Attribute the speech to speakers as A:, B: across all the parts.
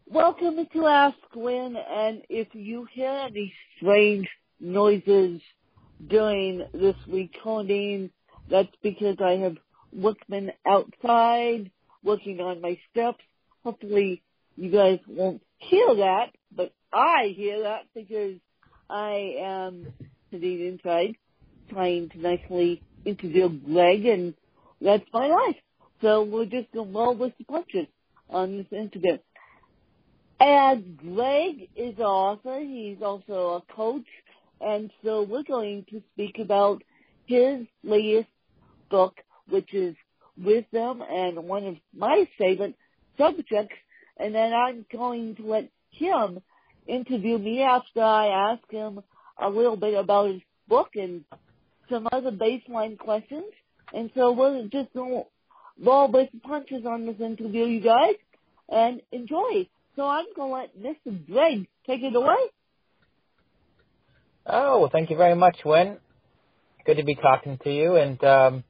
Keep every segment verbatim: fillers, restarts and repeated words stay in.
A: Welcome to Ask Gwen, and if you hear any strange noises during this recording, that's because I have workmen outside working on my steps. Hopefully you guys won't hear that, but I hear that because I am sitting inside trying to nicely interview Greg, and that's my life. So we're just going to roll with the punches on this interview. And Greg is an author. He's also a coach. And so we're going to speak about his latest book, which is Wisdom, and one of my favorite subjects. And then I'm going to let him interview me after I ask him a little bit about his book and some other baseline questions. And so we're just going to roll with the punches on this interview, you guys, and enjoy. So I'm going to let Mister Greg take it away.
B: Oh, well, thank you very much, Wynn. Good to be talking to you. And um,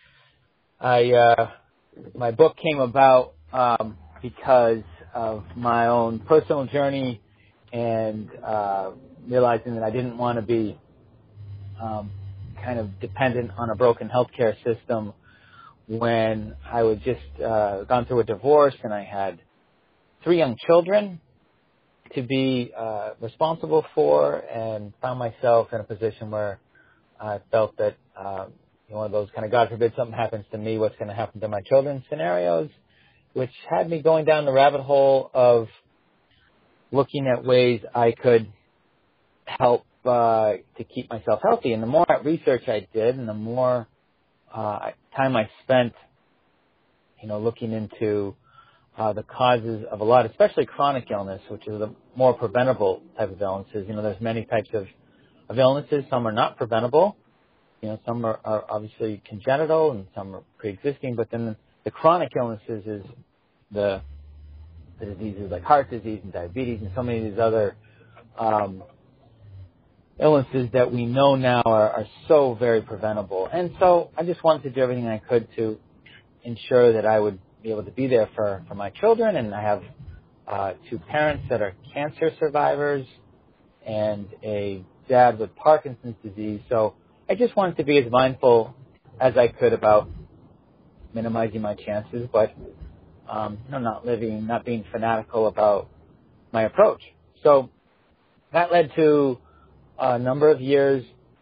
B: I, uh, my book came about um, because of my own personal journey and uh, realizing that I didn't want to be um, kind of dependent on a broken healthcare system when I was just uh, gone through a divorce and I had three young children to be uh, responsible for, and found myself in a position where I felt that uh, you know, one of those kind of God forbid something happens to me, what's going to happen to my children scenarios, which had me going down the rabbit hole of looking at ways I could help uh, to keep myself healthy. And the more research I did, and the more uh, time I spent, you know, looking into Uh, the causes of a lot, especially chronic illness, which is the more preventable type of illnesses. You know, there's many types of, of illnesses. Some are not preventable. You know, some are, are obviously congenital and some are pre-existing. But then the chronic illnesses is the, the diseases like heart disease and diabetes and so many of these other um, illnesses that we know now are, are so very preventable. And so I just wanted to do everything I could to ensure that I would be able to be there for, for my children. And I have uh, two parents that are cancer survivors and a dad with Parkinson's disease. So I just wanted to be as mindful as I could about minimizing my chances, but um, you know, not living, not being fanatical about my approach. So that led to a number of years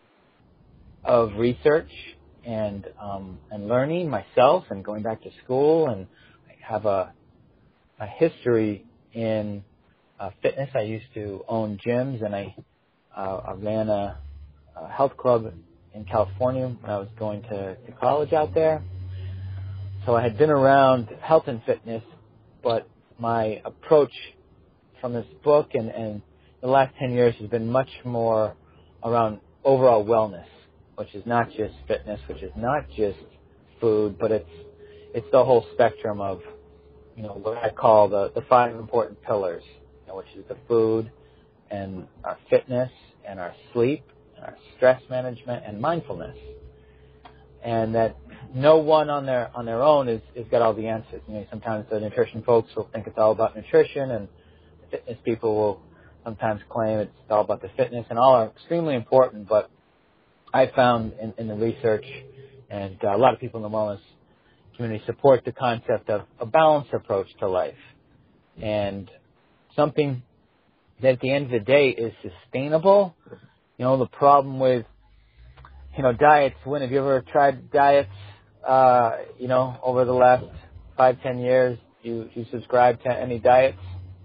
B: of research and um, and learning myself and going back to school, and I have a, a history in uh, fitness. I used to own gyms, and I, uh, I ran a, a health club in California when I was going to, to college out there. So I had been around health and fitness, but my approach from this book and, and the last ten years has been much more around overall wellness, which is not just fitness, which is not just food, but it's it's the whole spectrum of, you know, what I call the, the five important pillars, you know, which is the food and our fitness and our sleep and our stress management and mindfulness. And that no one on their on their own is, is got all the answers. You know, sometimes the nutrition folks will think it's all about nutrition, and the fitness people will sometimes claim it's all about the fitness, and all are extremely important, but I found in, in the research, and uh, a lot of people in the wellness community support the concept of a balanced approach to life, and something that at the end of the day is sustainable. You know, the problem with, you know, diets, when have you ever tried diets, uh, you know, over the last five, ten years? You, you subscribe to any diets?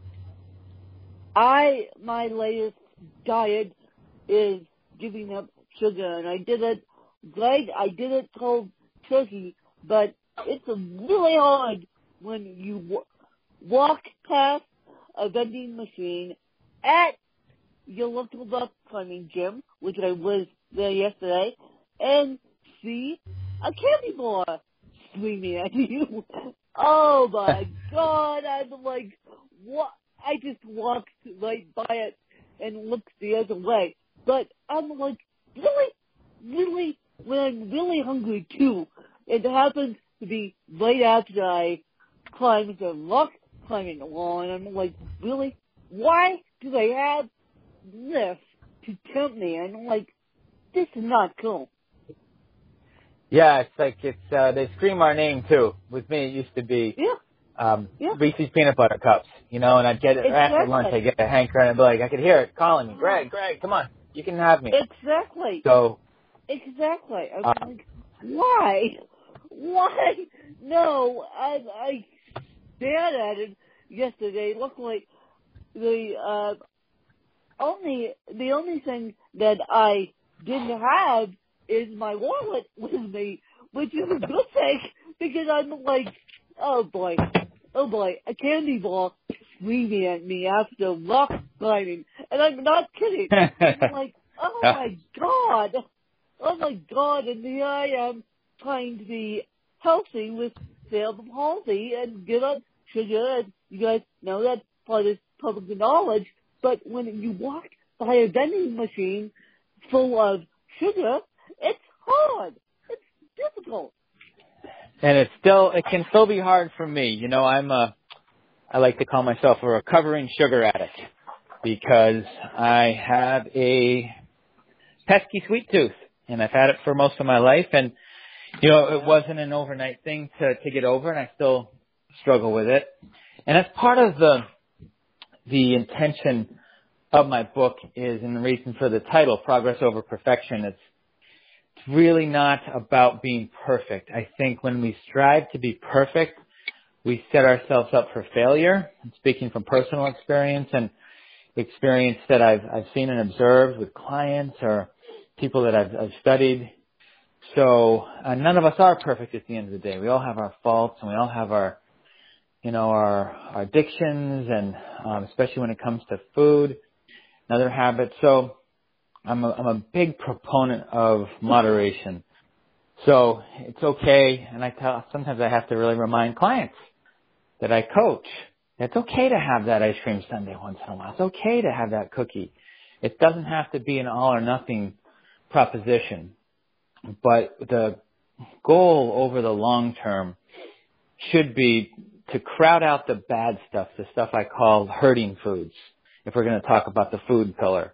A: I, my latest diet is giving up sugar, and I did it, Greg, I did it cold turkey, but it's really hard when you w- walk past a vending machine at your local rock climbing gym, which I was there yesterday, and see a candy bar screaming at you. Oh my God, I'm like, what? I just walked right by it and looked the other way. But I'm like, really, really, when I'm really hungry too, it happens to be right after I climbed the rock climbing a wall, and I'm like, really? Why do they have this to tempt me? And I'm like, this is not cool.
B: Yeah, it's like it's uh, they scream our name too. With me, it used to be
A: Yeah.
B: um,
A: Yeah.
B: Reese's peanut butter cups, you know, and I'd get it
A: Exactly.
B: after lunch. I'd get a hankering, and I'd be like, I could hear it calling me, Greg, Greg, come on, you can have me.
A: Exactly.
B: So,
A: Exactly. I was
B: uh,
A: like, why? Why? No, I I stared at it yesterday. Luckily, the uh, only the only thing that I didn't have is my wallet with me, which is a good thing because I'm like, oh boy, oh boy, a candy bar screaming at me after rock climbing, and I'm not kidding. I'm like, oh my god, oh my god, and here I am trying to be healthy with cerebral palsy and give up sugar, and you guys know that part is public knowledge, but when you walk by a vending machine full of sugar, it's hard. It's difficult.
B: and it's still, it can still be hard for me. You know, I'm a, I like to call myself a recovering sugar addict because I have a pesky sweet tooth, and I've had it for most of my life, and you know, it wasn't an overnight thing to, to get over, and I still struggle with it. And that's part of the the intention of my book is, and the reason for the title, Progress Over Perfection. It's, it's really not about being perfect. I think when we strive to be perfect, we set ourselves up for failure. I'm speaking from personal experience and experience that I've I've seen and observed with clients or people that I've, I've studied. So uh, none of us are perfect at the end of the day. We all have our faults, and we all have our, you know, our, our addictions, and um, especially when it comes to food and other habits. So I'm a, I'm a big proponent of moderation. So it's okay, and I tell sometimes I have to really remind clients that I coach. It's okay to have that ice cream sundae once in a while. It's okay to have that cookie. It doesn't have to be an all or nothing proposition. But the goal over the long term should be to crowd out the bad stuff, the stuff I call hurting foods, if we're going to talk about the food pillar.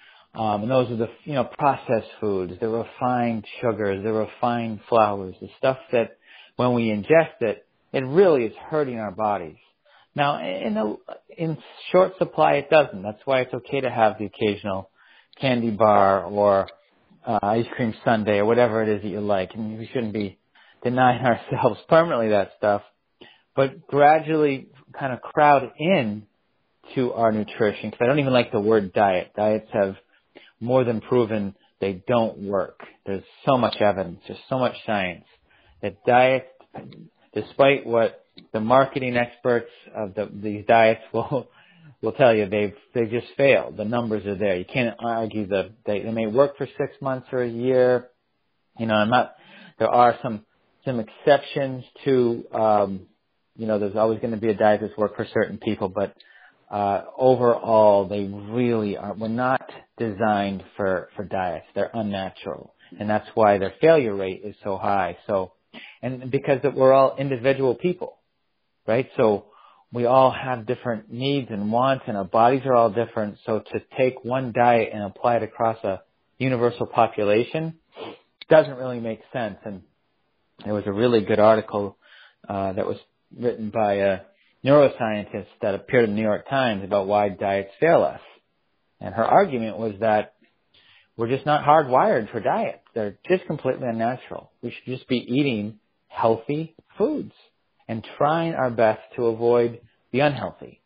B: Um, and those are the, you know, processed foods, the refined sugars, the refined flours, the stuff that when we ingest it, it really is hurting our bodies. Now, in, a, in short supply, it doesn't. That's why it's okay to have the occasional candy bar or Uh, ice cream sundae or whatever it is that you like. I mean, we shouldn't be denying ourselves permanently that stuff, but gradually kind of crowd in to our nutrition, because I don't even like the word diet. Diets have more than proven they don't work. There's so much evidence, there's so much science that diets, despite what the marketing experts of the, these diets will will tell you, they've they've just failed. The numbers are there. You can't argue that they, they may work for six months or a year. You know, I'm not. There are some some exceptions to. Um, you know, there's always going to be a diet that's worked for certain people, but uh, overall, they really are. We're not designed for for diets. They're unnatural, and that's why their failure rate is so high. So, and because that we're all individual people, right? So we all have different needs and wants, and our bodies are all different. So to take one diet and apply it across a universal population doesn't really make sense. And there was a really good article uh, that was written by a neuroscientist that appeared in the New York Times about why diets fail us. And her argument was that we're just not hardwired for diets. They're just completely unnatural. We should just be eating healthy foods and trying our best to avoid the unhealthy.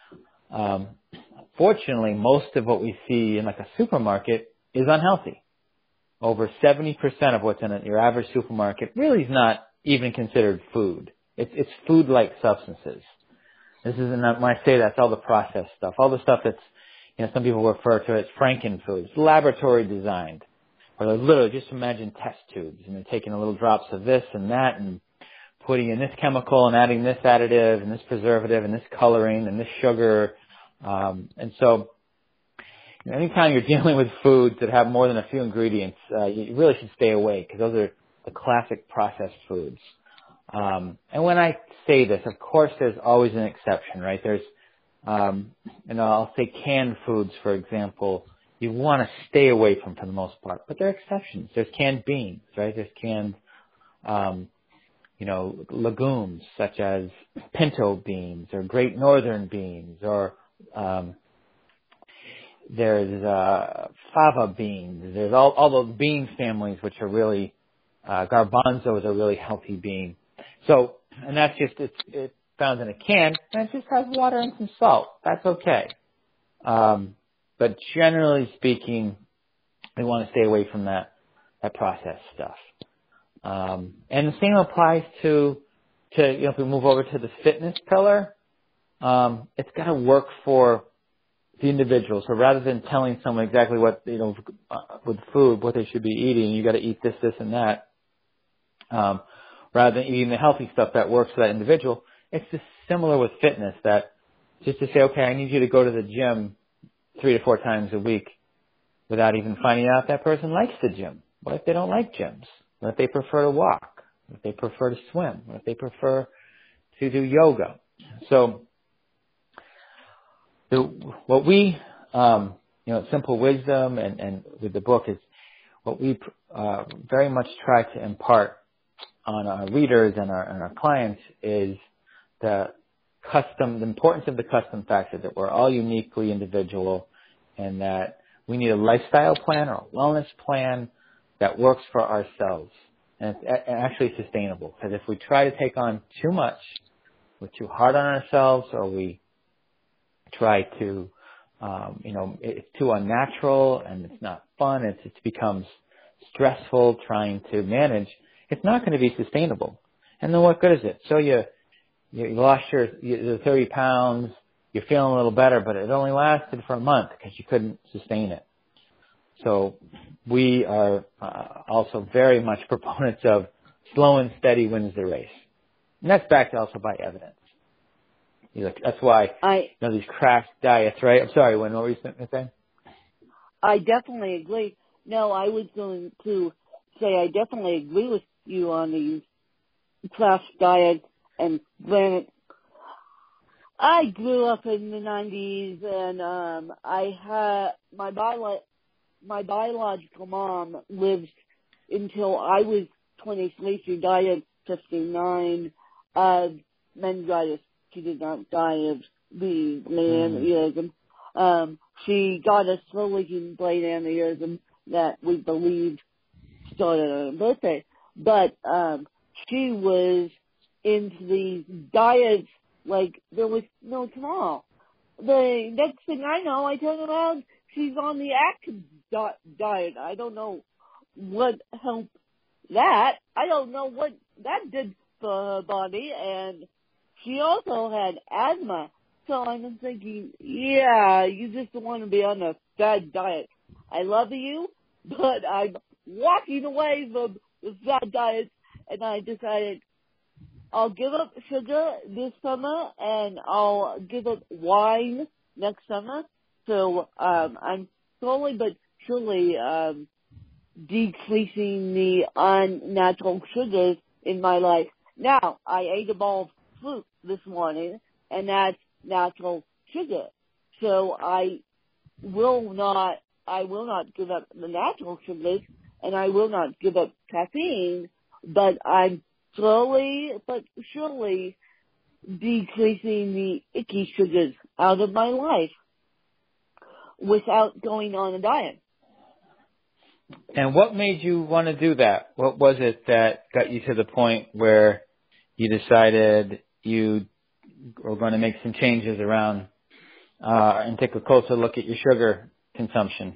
B: Um, fortunately, most of what we see in like a supermarket is unhealthy. Over seventy percent of what's in your average supermarket really is not even considered food. It's, it's food-like substances. This isn't, when I say that, it's all the processed stuff, all the stuff that's, you know, some people refer to as frankenfoods, laboratory designed. Or they're literally, just imagine test tubes, and they're taking a little drops of this and that and putting in this chemical and adding this additive and this preservative and this coloring and this sugar. Um, and so, you know, anytime you're dealing with foods that have more than a few ingredients, uh, you really should stay away, because those are the classic processed foods. Um, and when I say this. Of course, there's always an exception, right? There's, um, you know, I'll say canned foods, for example, you want to stay away from for the most part. But there are exceptions. There's canned beans, right? There's canned, um, you know, legumes such as pinto beans or Great Northern beans, or um, there's uh, fava beans. There's all, all those bean families which are really, uh, garbanzo is a really healthy bean. So, and that's just, it's, it's found in a can, and it just has water and some salt. That's okay. Um, but generally speaking, we want to stay away from that, that processed stuff. Um, and the same applies to, to, you know, if we move over to the fitness pillar, um, it's got to work for the individual. So rather than telling someone exactly what, you know, uh, with food, what they should be eating, you got to eat this, this, and that. Um, rather than eating the healthy stuff that works for that individual, it's just similar with fitness, that just to say, okay, I need you to go to the gym three to four times a week without even finding out if that person likes the gym. What if they don't like gyms? What if they prefer to walk? What if they prefer to swim? What if they prefer to do yoga? So the, what we, um, you know, Simple Wisdom and, and with the book is what we uh, very much try to impart on our readers and our, and our clients is the custom, the importance of the custom factor, that we're all uniquely individual and that we need a lifestyle plan or a wellness plan that works for ourselves and it's actually sustainable. Because if we try to take on too much, we're too hard on ourselves, or we try to, um, you know, it's too unnatural and it's not fun, it's, it becomes stressful trying to manage, it's not going to be sustainable. And then what good is it? So you, you lost your, your thirty pounds, you're feeling a little better, but it only lasted for a month because you couldn't sustain it. So we are uh, also very much proponents of slow and steady wins the race. And that's backed also by evidence. You know, that's why,
A: I,
B: you know, these crash diets, right? I'm sorry, Wynn, what were you saying?
A: I definitely agree. No, I was going to say I definitely agree with you on these crash diets. And granted, I grew up in the nineties, and um, I had my bio, my biological mom lived until I was twenty-three. She died at fifty-nine of meningitis. She did not die of the brain aneurysm. Um, she got a slow-leaking brain aneurysm that we believe started on her birthday. But um, she was into these diets like there was no tomorrow. The next thing I know, I turn around, she's on the Atkins diet. I don't know what helped that. I don't know what that did for her body, and she also had asthma. So I'm thinking, yeah, you just want to be on a bad diet. I love you, but I'm walking away from the bad diet, and I decided I'll give up sugar this summer, and I'll give up wine next summer. So um, I'm slowly but surely um, decreasing the unnatural sugars in my life. Now, I ate a bowl of fruit this morning, and that's natural sugar. So I will not, I will not give up the natural sugars, and I will not give up caffeine, but I'm slowly but surely decreasing the icky sugars out of my life without going on a diet.
B: And what made you want to do that? What was it that got you to the point where you decided you were going to make some changes around uh, and take a closer look at your sugar consumption?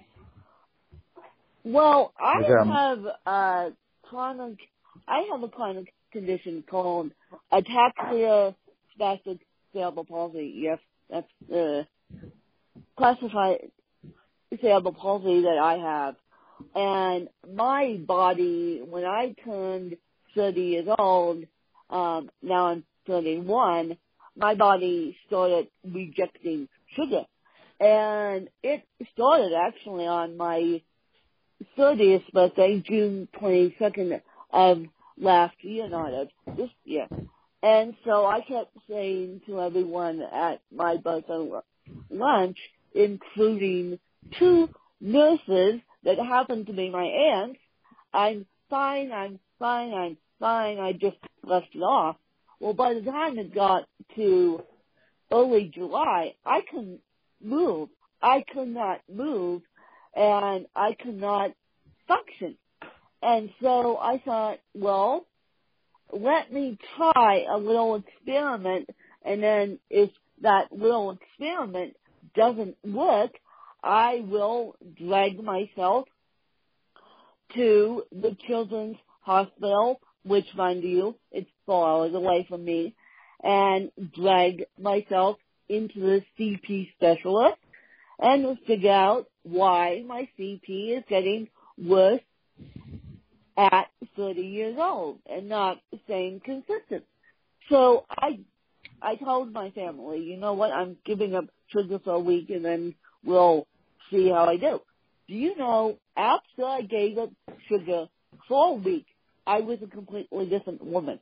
A: Well, I
B: there a...
A: have a chronic, I have a chronic condition called ataxia spastic cerebral palsy. Yes, that's the classified cerebral palsy that I have. And my body, when I turned thirty years old, um, now I'm thirty-one, my body started rejecting sugar. And it started actually on my thirtieth birthday, June twenty-second of last year, not of this year. And so I kept saying to everyone at my buffet lunch, including two nurses that happened to be my aunts, I'm fine, I'm fine, I'm fine, I just left it off. Well, by the time it got to early July, I couldn't move. I could not move, and I could not function. And so I thought, well, let me try a little experiment, and then if that little experiment doesn't work, I will drag myself to the Children's Hospital, which, mind you, it's four hours away from me, and drag myself into the C P specialist and figure out why my C P is getting worse at thirty years old and not staying consistent. So I I told my family, you know what, I'm giving up sugar for a week and then we'll see how I do. Do you know, after I gave up sugar for a week, I was a completely different woman.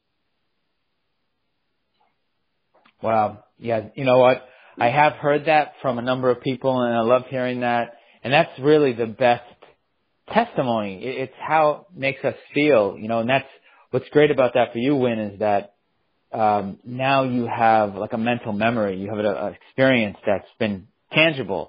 B: Wow. Yeah, you know what? I have heard that from a number of people, and I love hearing that. And that's really the best testimony. It's how it makes us feel, you know, and that's what's great about that for you, Win, is that um, now you have like a mental memory. You have an experience that's been tangible.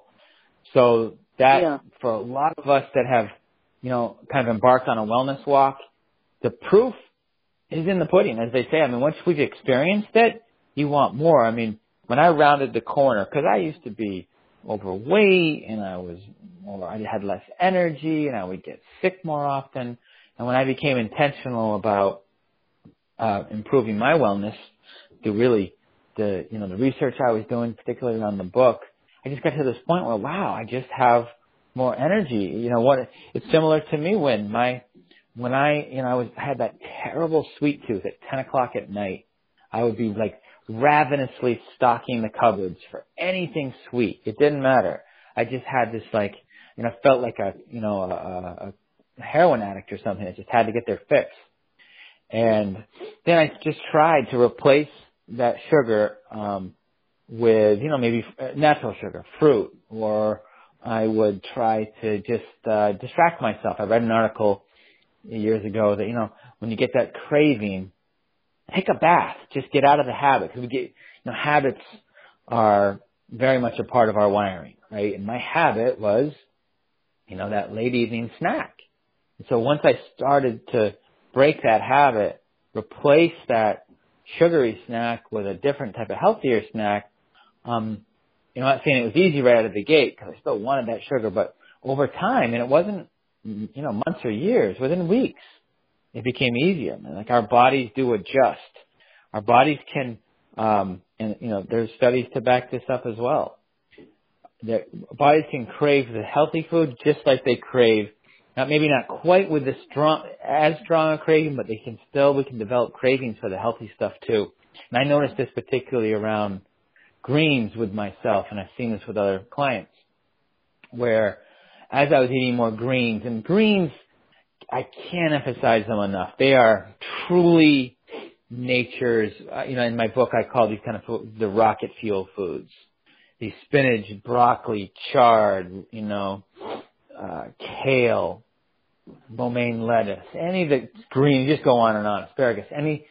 B: So that, yeah. For a lot of us that have, you know, kind of embarked on a wellness walk, the proof is in the pudding, as they say. I mean, once we've experienced it, you want more. I mean, when I rounded the corner, because I used to be overweight and I was, or I had less energy and I would get sick more often. And when I became intentional about uh, improving my wellness through really the, you know, the research I was doing, particularly on the book, I just got to this point where, wow, I just have more energy. You know what? It's similar to me when my, when I, you know, I was, I had that terrible sweet tooth at ten o'clock at night. I would be like ravenously stocking the cupboards for anything sweet. It didn't matter. I just had this like, you know, felt like a, you know, a, a heroin addict or something. I just had to get their fix. And then I just tried to replace that sugar, um, with, you know, maybe natural sugar, fruit, or I would try to just, uh, distract myself. I read an article years ago that, you know, when you get that craving, take a bath. Just get out of the habit. Because we get, you know, habits are very much a part of our wiring, right? And my habit was, you know, that late evening snack. And so once I started to break that habit, replace that sugary snack with a different type of healthier snack, um, you know, I'm not saying it was easy right out of the gate because I still wanted that sugar, but over time, and it wasn't, you know, months or years, within weeks, it became easier. Like our bodies do adjust. Our bodies can, um, and you know, there's studies to back this up as well. That bodies can crave the healthy food just like they crave, not maybe not quite with the strong, as strong a craving, but they can still, we can develop cravings for the healthy stuff too. And I noticed this particularly around greens with myself, and I've seen this with other clients, where as I was eating more greens, and greens, I can't emphasize them enough. They are truly nature's, uh, you know, in my book I call these kind of food, the rocket fuel foods. These spinach, broccoli, chard, you know, uh, kale, romaine lettuce, any of the green, just go on and on, asparagus, any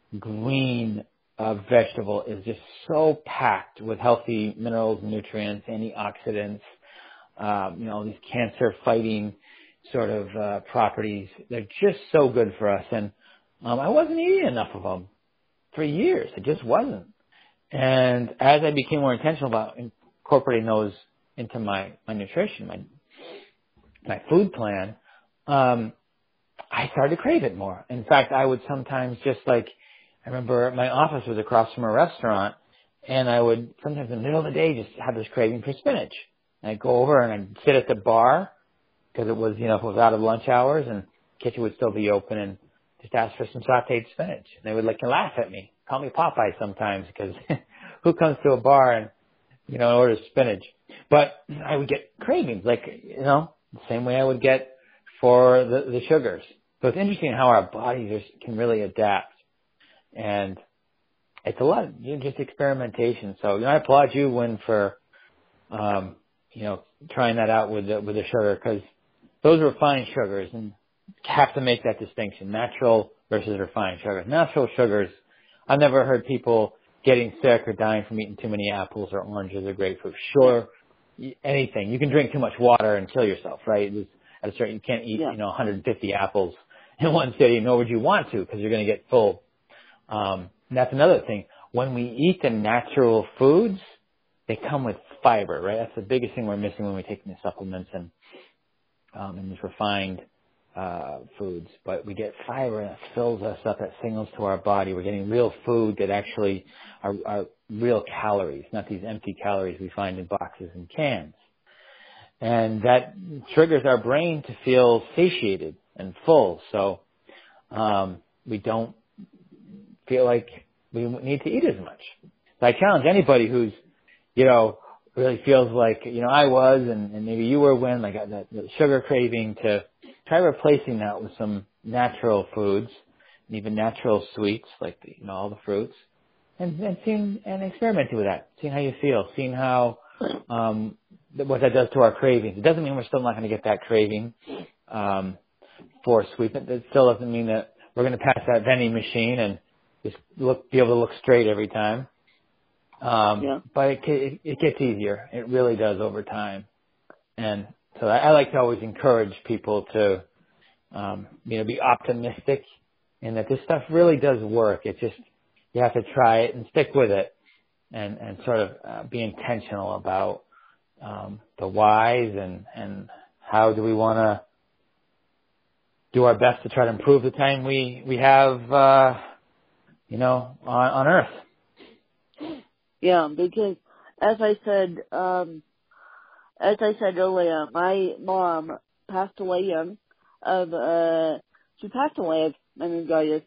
B: green uh, vegetable is just so packed with healthy minerals and nutrients, antioxidants, um, you know, these cancer-fighting sort of uh, properties. They're just so good for us. And um, I wasn't eating enough of them for years. It just wasn't. And as I became more intentional about incorporating those into my, my nutrition, my my food plan, um, I started to crave it more. In fact, I would sometimes just like, I remember my office was across from a restaurant, and I would sometimes in the middle of the day just have this craving for spinach. And I'd go over and I'd sit at the bar, because it was, you know, if it was out of lunch hours and the kitchen would still be open, and just ask for some sauteed spinach. And they would like laugh at me, call me Popeye sometimes, because who comes to a bar and, you know, orders spinach? But I would get cravings, like, you know, the same way I would get for the, the sugars. So it's interesting how our bodies are, can really adapt. And it's a lot of you know, just experimentation. So, you know, I applaud you, Wynn, for, um, you know, trying that out with the, with the sugar, because those refined sugars, and have to make that distinction, natural versus refined sugars. Natural sugars, I've never heard people getting sick or dying from eating too many apples or oranges or grapefruit. Sure, anything. You can drink too much water and kill yourself, right? There's, at a certain, you can't eat,
A: Yeah.
B: you know, one hundred fifty apples in one sitting, nor would you want to, because you're going to get full. Um, and that's another thing. When we eat the natural foods, they come with fiber, right? That's the biggest thing we're missing when we're taking the supplements and um, and these refined uh, foods. But we get fiber that fills us up, that signals to our body. We're getting real food that actually are, are real calories, not these empty calories we find in boxes and cans. And that triggers our brain to feel satiated and full. So um, we don't feel like we need to eat as much. So I challenge anybody who's, you know, really feels like, you know, I was, and, and maybe you were when, like that, that sugar craving, to try replacing that with some natural foods, and even natural sweets, like, the, you know, all the fruits, and, and seeing, and experimenting with that, seeing how you feel, seeing how, um, what that does to our cravings. It doesn't mean we're still not going to get that craving, um, for sweetness. It still doesn't mean that we're going to pass that vending machine and just look, be able to look straight every time. Um,
A: yeah.
B: but it, it, it gets easier. It really does over time. And so I, I like to always encourage people to, um, you know, be optimistic in that this stuff really does work. It just, you have to try it and stick with it, and, and sort of uh, be intentional about, um, the whys and, and how do we want to do our best to try to improve the time we, we have, uh, you know, on, on Earth.
A: Yeah, because as I said, um, as I said earlier, my mom passed away young of, uh, she passed away of meningitis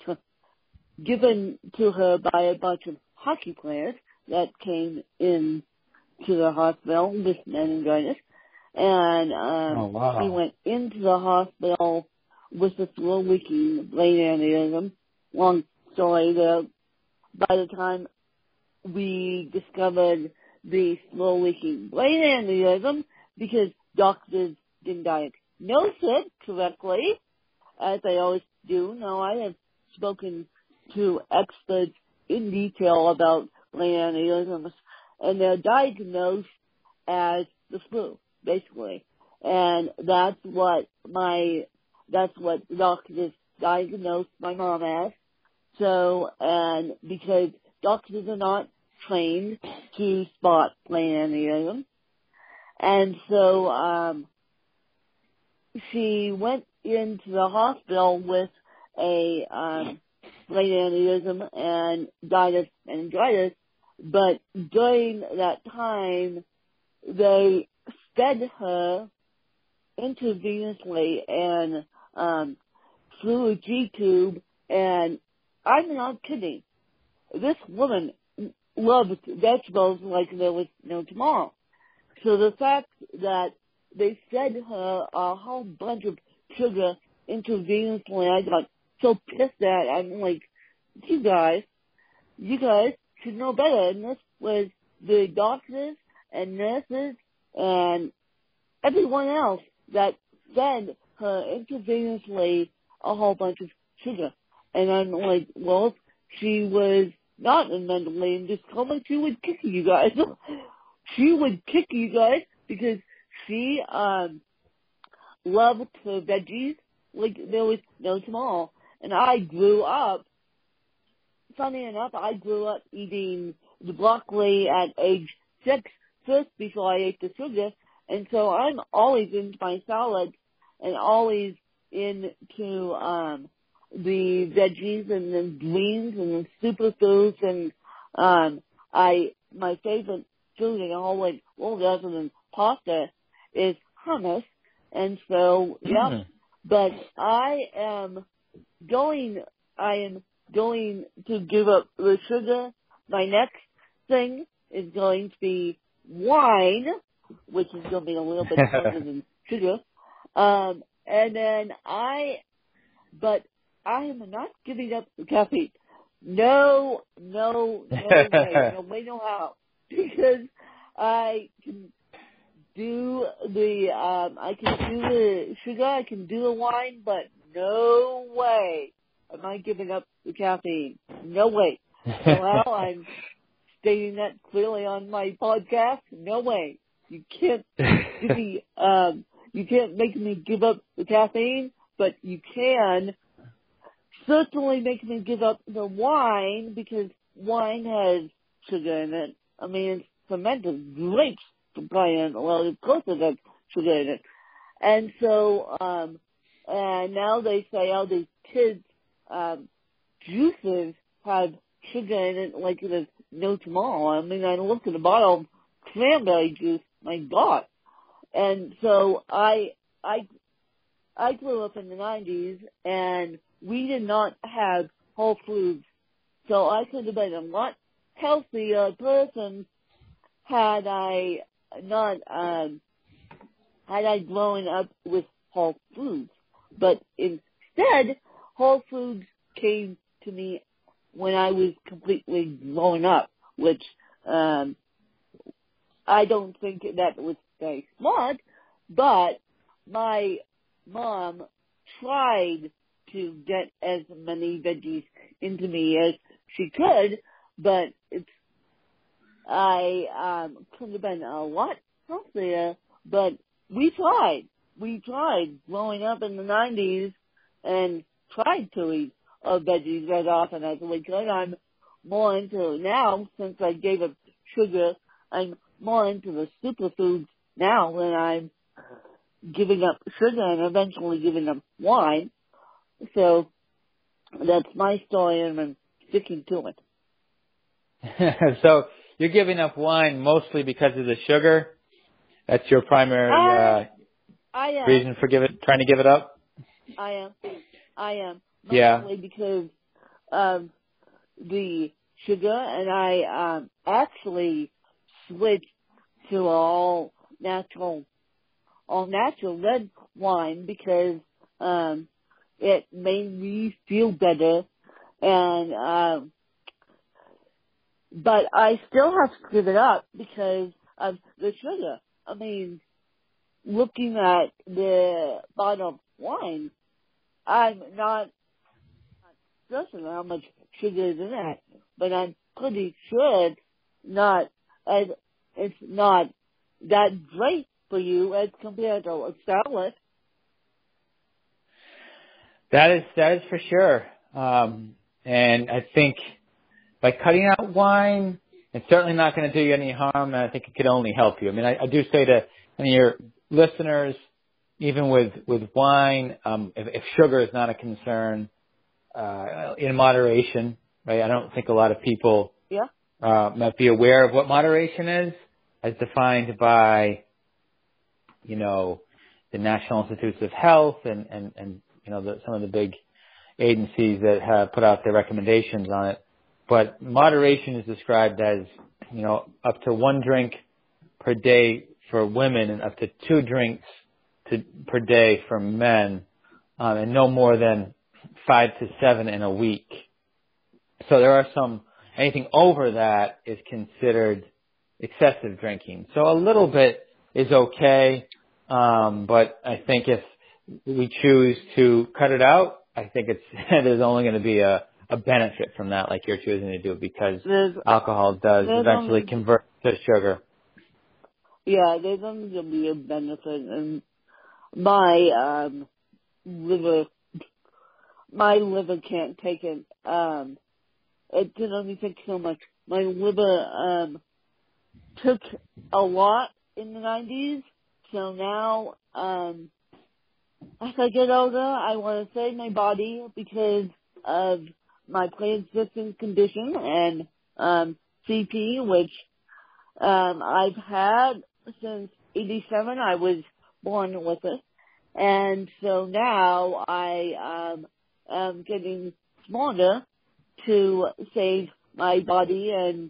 A: given to her by a bunch of hockey players that came in to the hospital with meningitis. And, um,
B: Oh, wow.
A: she went into the hospital with a slow leaking brain aneurysm. Long story there. By the time we discovered the slow leaking brain aneurysm, because doctors didn't diagnose it correctly, as they always do. Now, I have spoken to experts in detail about brain aneurysms, and they're diagnosed as the flu, basically. And that's what my, that's what doctors diagnosed my mom as. So, and because doctors are not trained to spot brain aneurysm. And so, um, she went into the hospital with a, um, brain aneurysm and died of meningitis. But during that time, they fed her intravenously and, um, through a G tube, and I'm not kidding. This woman loved vegetables like there was no tomorrow. So the fact that they fed her a whole bunch of sugar intravenously, I got so pissed at. I'm like, you guys, you guys should know better. And this was the doctors and nurses and everyone else that fed her intravenously a whole bunch of sugar. And I'm like, well, if she was not in mentally indisposed, she would kick you guys. She would kick you guys because she um loved her veggies like there was no tomorrow. And I grew up, funny enough, I grew up eating the broccoli at age six first before I ate the sugar. And so I'm always into my salads and always into um the veggies and the greens and the superfoods, and um I my favorite food in a whole like world other than pasta is hummus. And so yeah,
B: Mm.
A: but I am going I am going to give up the sugar. My next thing is going to be wine, which is going to be a little bit stronger than sugar. Um and then I but I am not giving up the caffeine. No, no, no way, no way, no how. Because I can do the, um, I can do the sugar, I can do the wine, but no way am I giving up the caffeine. No way. So now I'm stating that clearly on my podcast. No way. You can't give me, um, you can't make me give up the caffeine, but you can certainly make me give up the wine because wine has sugar in it. I mean, it's fermented grapes from crying. Well, of course it has sugar in it. And so, um, and now they say all these kids, um, juices have sugar in it like there's no tomorrow. I mean, I looked at the bottle of cranberry juice, my God. And so I, I, I grew up in the nineties and we did not have Whole Foods. So I could have been a lot healthier person had I not, um, had I grown up with Whole Foods. But instead, Whole Foods came to me when I was completely grown up, which, um, I don't think that was very smart, but my mom tried to get as many veggies into me as she could, but it's, I, um, could have been a lot healthier, but we tried. We tried growing up in the nineties and tried to eat uh, veggies as often as we could. I'm more into now, since I gave up sugar, I'm more into the superfoods now when I'm giving up sugar and eventually giving up wine. So that's my story and I'm sticking to
B: it. So you're giving up wine mostly because of the sugar? That's your primary uh,
A: I am.
B: reason for give it, trying to give it up?
A: I am. I am.
B: Yeah.
A: Mostly because of the sugar, and I um, actually switched to all natural, all natural red wine because um, it made me feel better, and um, but I still have to give it up because of the sugar. I mean, looking at the bottle of wine, I'm not certain how much sugar is in it, but I'm pretty sure it's not as it's not that great for you as compared to a salad.
B: That is that is for sure, um, and I think by cutting out wine, it's certainly not going to do you any harm, and I think it could only help you. I mean, I, I do say to any of your listeners, even with with wine, um, if, if sugar is not a concern, uh, in moderation, right? I don't think a lot of people
A: yeah.
B: uh, might be aware of what moderation is, as defined by, you know, the National Institutes of Health and and and you know the, some of the big agencies that have put out their recommendations on it. But moderation is described as, you know, up to one drink per day for women and up to two drinks to, per day for men, um, and no more than five to seven in a week. So there are some, anything over that is considered excessive drinking. So a little bit is okay, um, but I think if we choose to cut it out, I think it's there's only going to be a a benefit from that, like you're choosing to do, because
A: there's,
B: alcohol does eventually
A: only,
B: convert to sugar.
A: Yeah, there's only going to be a benefit, and my um, liver, my liver can't take it. Um, it can only take so much. My liver um, took a lot in the nineties, so now um, as I get older, I want to save my body because of my pre-existing condition and um, C P, which um, I've had since eighty-seven. I was born with it. And so now I um, am getting smarter to save my body and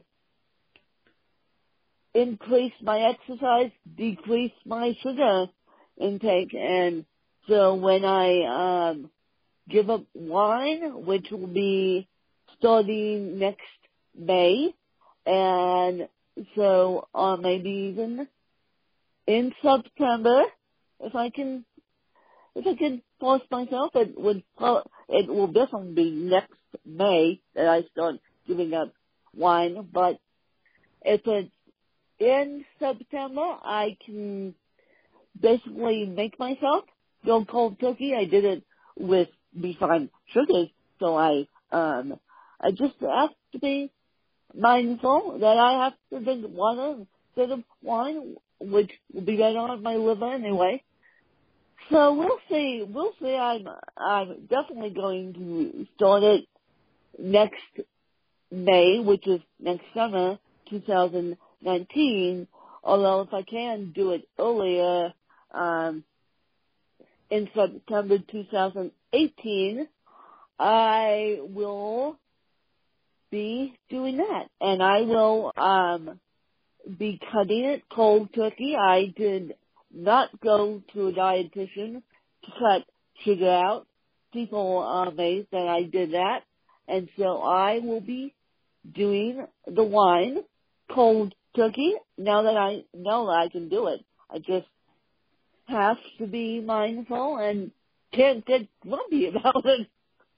A: increase my exercise, decrease my sugar intake. And so when I um, give up wine, which will be starting next May, and so uh, maybe even in September, if I can, if I can force myself, it would, it will definitely be next May that I start giving up wine. But if it's in September, I can basically make myself go cold turkey. I did it with refined sugars, so I um I just have to be mindful that I have to drink water instead of wine, which will be better on my liver anyway. So we'll see. We'll see. I'm I'm definitely going to start it next May, which is next summer, two thousand nineteen. Although if I can do it earlier, um, in September two thousand eighteen, I will be doing that, and I will um be cutting it cold turkey. I did not go to a dietitian to cut sugar out. People are amazed that I did that, and so I will be doing the wine cold turkey now that I know that I can do it. I just have to be mindful and can't get grumpy about it.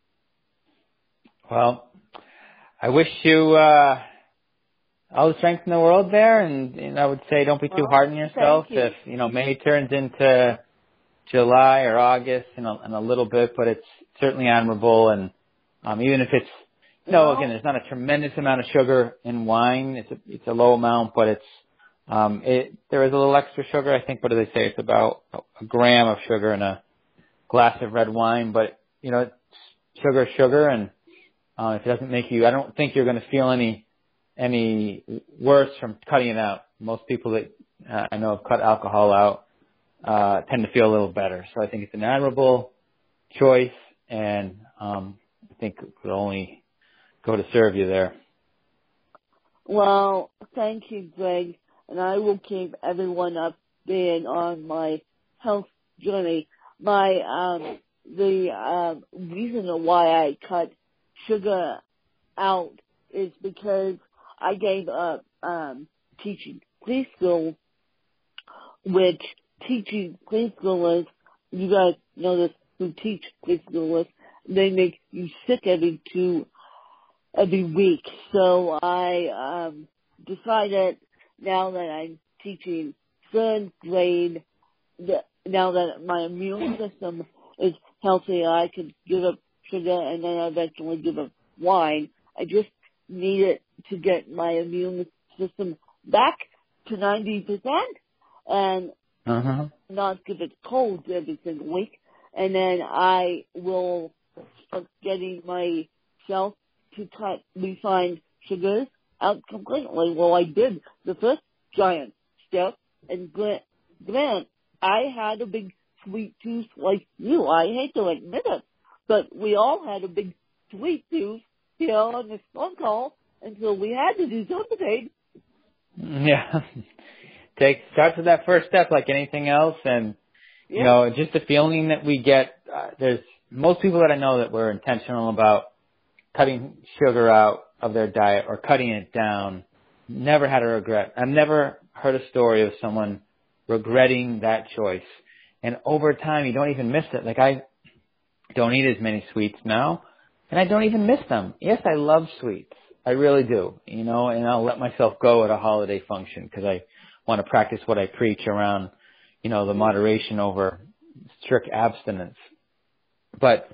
B: Well, I wish you uh, all the strength in the world there, and, and I would say don't be too
A: Well,
B: hard on yourself.
A: thank you.
B: If you know May turns into July or August in a, in a little bit, but it's certainly admirable, and um, even if it's you know,
A: Well,
B: again, there's not a tremendous amount of sugar in wine. It's a it's a low amount, but it's um, it there is a little extra sugar. I think what do they say? It's about a gram of sugar in a glass of red wine, but you know, sugar, is sugar, and uh, if it doesn't make you, I don't think you're going to feel any any worse from cutting it out. Most people that uh, I know have cut alcohol out uh, tend to feel a little better. So I think it's an admirable choice, and um, I think it could only go to serve you there.
A: well, thank you, Greg, and I will keep everyone updated on my health journey. My um, the um, reason why I cut sugar out is because I gave up um, teaching preschool, which teaching preschoolers, you guys know this who teach preschoolers, they make you sick every two, every week. So I um, decided now that I'm teaching third grade, that now that my immune system is healthy, I could give up sugar and then eventually give up wine. I just needed to get my immune system back to ninety percent and
B: Uh-huh.
A: not give it cold every single week. And then I will start getting myself to cut refined sugars out completely. Well, I did the first giant step, and Grant, Grant, I had a big sweet tooth like you. I hate to admit it, but we all had a big sweet tooth here on this phone call, and so we had to do something.
B: Yeah. Take starts with that first step, like anything else, and
A: Yeah.
B: you know, just the feeling that we get. Uh, there's most people that I know that were intentional about cutting sugar out of their diet or cutting it down. Never had a regret. I've never heard a story of someone regretting that choice. And over time, you don't even miss it. Like I don't eat as many sweets now, and I don't even miss them. Yes, I love sweets. I really do. You know, and I'll let myself go at a holiday function because I want to practice what I preach around, you know, the moderation over strict abstinence. But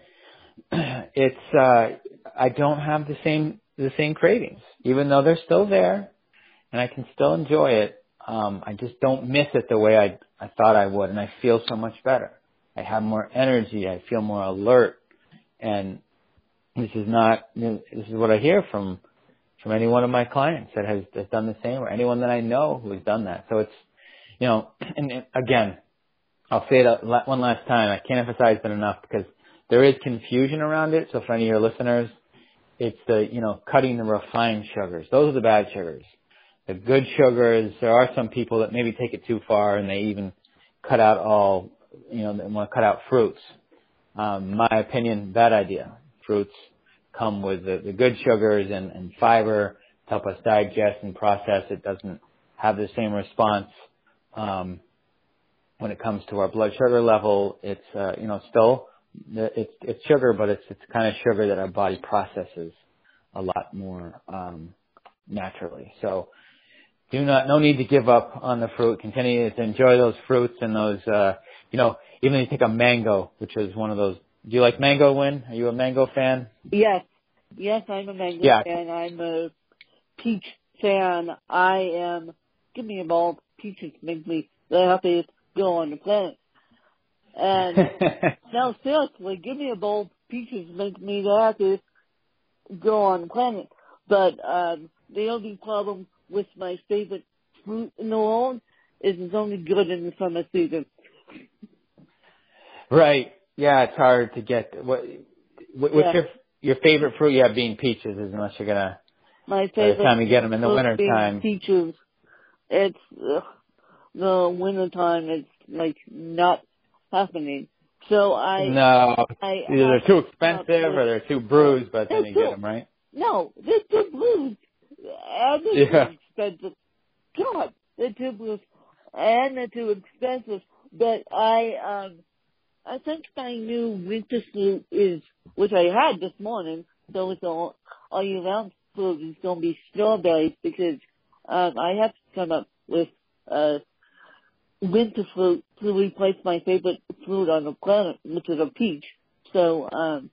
B: it's, uh, I don't have the same, the same cravings, even though they're still there and I can still enjoy it. Um, I just don't miss it the way I, I thought I would. And I feel so much better. I have more energy. I feel more alert. And this is not, you know, this is what I hear from, from any one of my clients that has, has done the same, or anyone that I know who has done that. So it's, you know, and, and again, I'll say it one last time. I can't emphasize it enough because there is confusion around it. So for any of your listeners, it's the, you know, cutting the refined sugars. Those are the bad sugars. The good sugars, there are some people that maybe take it too far and they even cut out all, you know, they want to cut out fruits. Um, my opinion, bad idea. Fruits, come with the, the good sugars and, and fiber to help us digest and process. It doesn't have the same response um, when it comes to our blood sugar level. It's uh, you know still it's it's sugar, but it's it's kind of sugar that our body processes a lot more um, naturally. So do not no need to give up on the fruit. Continue to enjoy those fruits and those uh, you know even if you take a mango, which is one of those. Do you like mango, Win? Are you a mango fan?
A: Yes. Yes, I'm a mango
B: yeah.
A: fan. I'm a peach fan. I am, give me a ball. Peaches make me the happiest girl on the planet. And no, seriously, give me a bowl. Peaches make me the happiest girl on the planet. But um, the only problem with my favorite fruit in the world is it's only good in the summer season.
B: Right. Yeah, it's hard to get. What? What's
A: yeah.
B: your your favorite fruit? Yeah, being peaches, is unless you're gonna.
A: My favorite
B: by the time you get them in the
A: fruit
B: winter
A: being
B: time.
A: peaches. It's uh, the winter time. It's like not happening. So I
B: no,
A: I,
B: either they're too expensive
A: uh,
B: or they're too bruised. By the time you
A: too,
B: get them, right?
A: No, they're too bruised. And they're
B: yeah.
A: too expensive. God, they're too bruised and they're too expensive. But I um I think my new winter fruit is, which I had this morning, so it's all all year round fruit is going to be strawberries because um I have to come up with uh winter fruit to replace my favorite fruit on the planet, which is a peach. So, um,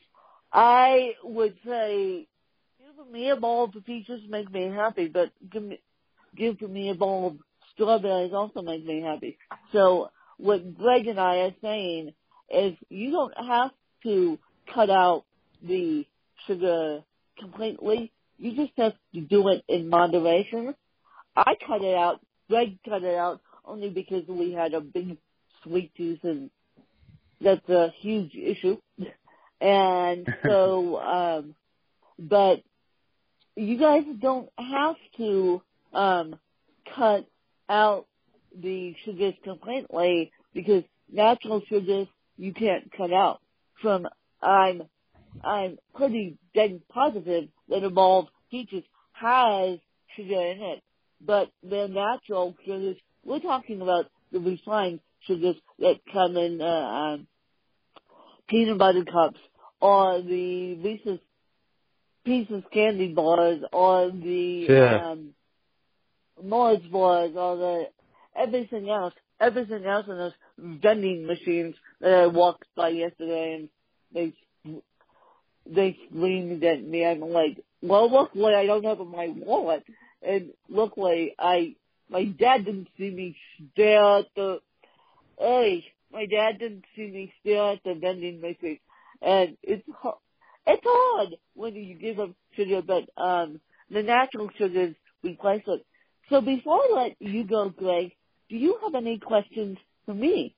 A: I would say, give me a bowl of peaches make me happy, but give me, give me a bowl of strawberries also make me happy. So, what Greg and I are saying is you don't have to cut out the sugar completely. You just have to do it in moderation. I cut it out. Greg cut it out only because we had a big sweet tooth, and that's a huge issue. And so, um, but you guys don't have to um, cut out the sugars completely because natural sugars you can't cut out. From I'm I'm pretty dead positive that Evolved Peaches has sugar in it, but they're natural sugars. We're talking about the refined sugars that come in uh, um, peanut butter cups or the Reese's Pieces candy bars or the
B: yeah.
A: um, Mars bars or the everything else, everything else in those vending machines that I walked by yesterday and they they screamed at me. I'm like, well, luckily I don't have my wallet, and luckily I. My dad didn't see me stare at the, hey, my dad didn't see me stare at the vending machine. And it's, it's hard when you give up sugar, but, um, the natural sugars replace it. So before I let you go, Greg, do you have any questions for me?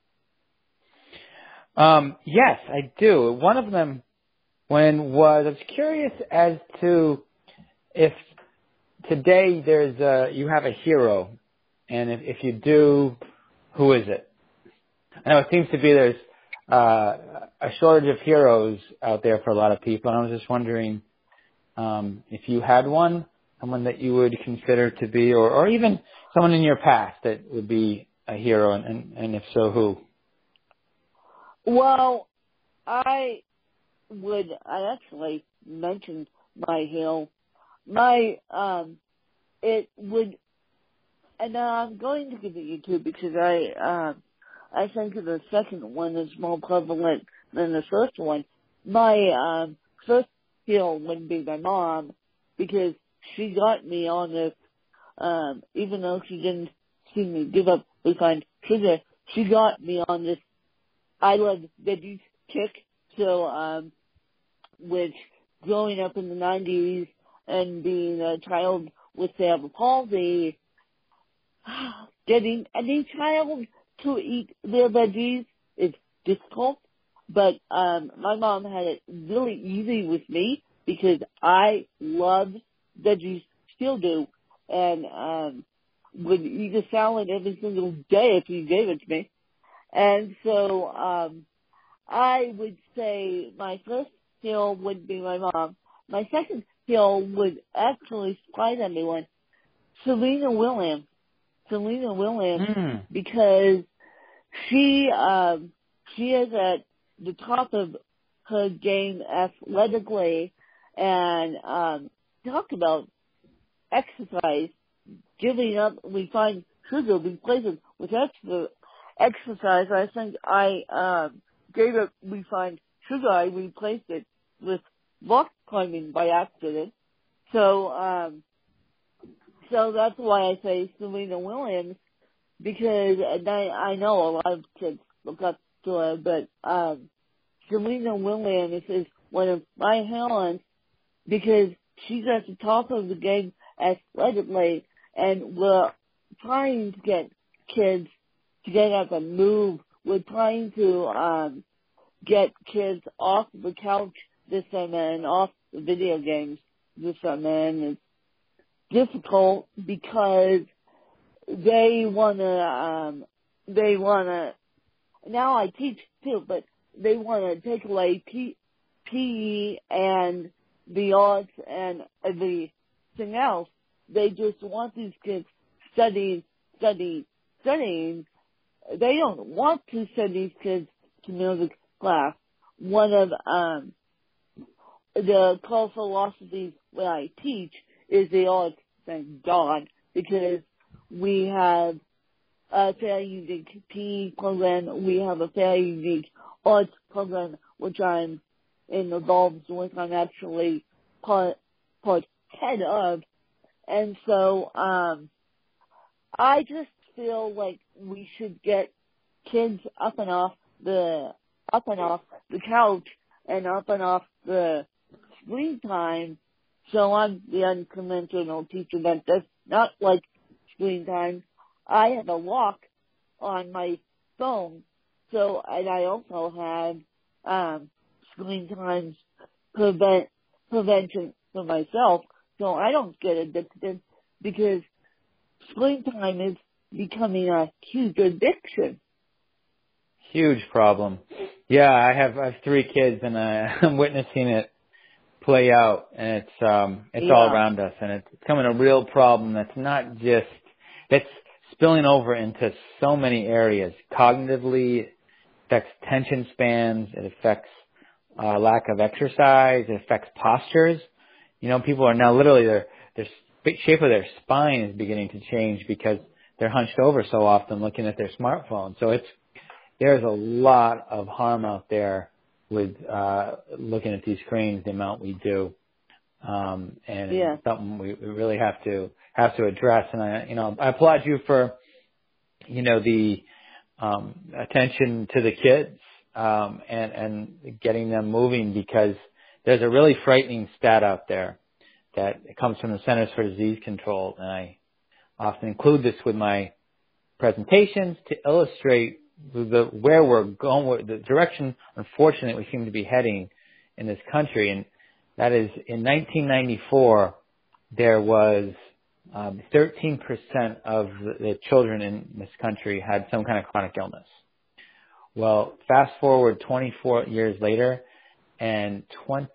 B: Um, yes, I do. One of them, when was, I was curious as to if today there's a, you have a hero, and if, if you do, who is it? I know it seems to be there's uh, a shortage of heroes out there for a lot of people, and I was just wondering um, if you had one, someone that you would consider to be, or, or even someone in your past that would be a hero, and, and, and if so, who?
A: Well, I would, I actually mentioned my hero. My, um, it would, and I'm going to give it you two because I, um, I think the second one is more prevalent than the first one. My, um, first hero would be my mom because she got me on this, um, even though she didn't see me give up refined sugar, she got me on this I love veggies kick. So, um, which growing up in the nineties, and being a child with cerebral palsy, getting any child to eat their veggies is difficult. But um, my mom had it really easy with me because I love veggies, still do, and um, would eat a salad every single day if you gave it to me. And so um, I would say my first hero would be my mom. My second hero would actually surprise everyone. Serena Williams. Serena Williams,
B: Mm.
A: because she um, she is at the top of her game athletically, and um, talk about exercise, giving up. We find sugar, replace it with extra exercise. I think I um, gave up. We find sugar. I replaced it with rock climbing by accident. So. Um, So that's why I say Serena Williams, because and I, I know a lot of kids look up to her, but um, Serena Williams is one of my heroines because she's at the top of the game athletically, and we're trying to get kids to get up and move. We're trying to um, get kids off the couch this summer and off the video games this summer, and it's difficult because they wanna, um, they wanna, now I teach too, but they wanna take away P, PE and the arts and everything else. They just want these kids studying, studying, studying. They don't want to send these kids to music class. One of, um, the core philosophies that I teach is the arts, thank God, because we have a fairly unique P E program, we have a fairly unique arts program, which I'm involved with, I'm actually part, part head of, and so, um, I just feel like we should get kids up and off the, up and off the couch and up and off the screen time. So I'm the unconventional teacher that does not like screen time. I have a lock on my phone, so and I also have um, screen time prevent prevention for myself, so I don't get addicted because screen time is becoming a huge addiction.
B: Huge problem. Yeah, I have I have three kids, and I, I'm witnessing it play out, and it's um it's
A: Yeah.
B: all around us, and it's becoming a real problem that's not just that's spilling over into so many areas. Cognitively, it affects attention spans, it affects uh, lack of exercise, it affects postures. You know, people are now literally their their shape of their spine is beginning to change because they're hunched over so often looking at their smartphone. So it's there's a lot of harm out there with uh, looking at these screens, the amount we do, um, and
A: Yeah.
B: it's something we, we really have to have to address. And I, you know, I applaud you for, you know, the um, attention to the kids um, and and getting them moving, because there's a really frightening stat out there that comes from the Centers for Disease Control, and I often include this with my presentations to illustrate the where we're going, the direction, unfortunately, we seem to be heading in this country. And that is, in nineteen ninety-four, there was um, thirteen percent of the, the children in this country had some kind of chronic illness. Well, fast forward twenty-four years later, and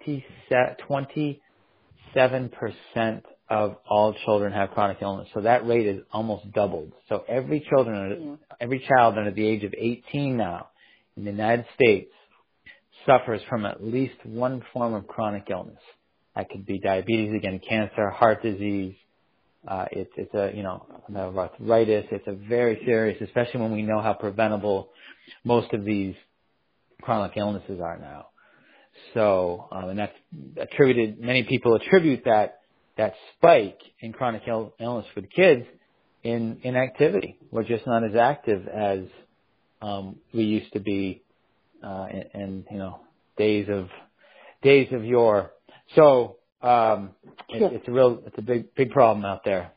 B: twenty-seven percent of all children have chronic illness. So that rate is almost doubled. So every children,
A: Yeah.
B: every child under the age of eighteen now in the United States suffers from at least one form of chronic illness. That could be diabetes, again, cancer, heart disease. Uh, it's, it's a, you know, arthritis. It's a very serious, especially when we know how preventable most of these chronic illnesses are now. So, um, and that's attributed, many people attribute that that spike in chronic Ill- illness for the kids in inactivity. We're just not as active as um, we used to be uh, in, in you know days of days of yore. So um, it, it's a real it's a big big problem out there.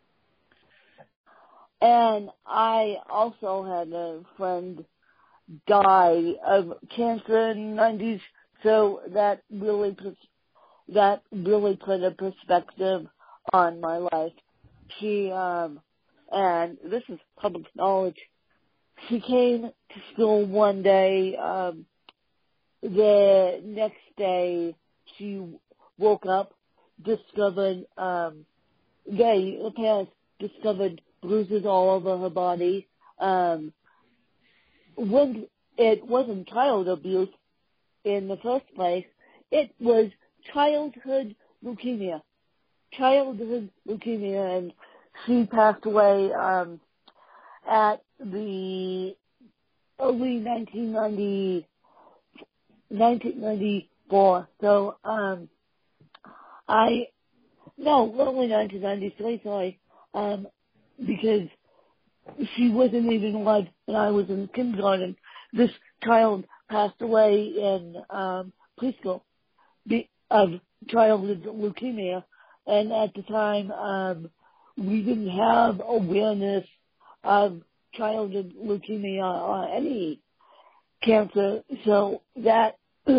A: And I also had a friend die of cancer in the nineties, so that really puts that really put a perspective on my life. She, um, and this is public knowledge, she came to school one day, um, the next day she woke up, discovered, um, they, the parents discovered bruises all over her body. Um, when it wasn't child abuse in the first place, it was childhood leukemia. Childhood leukemia, and she passed away um, at the early nineteen ninety, nineteen ninety-four. So, um, I, no, early nineteen ninety-three, sorry, um, because she wasn't even alive when I was in kindergarten. This child passed away in um, preschool of childhood leukemia, and at the time um, we didn't have awareness of childhood leukemia or any cancer, so that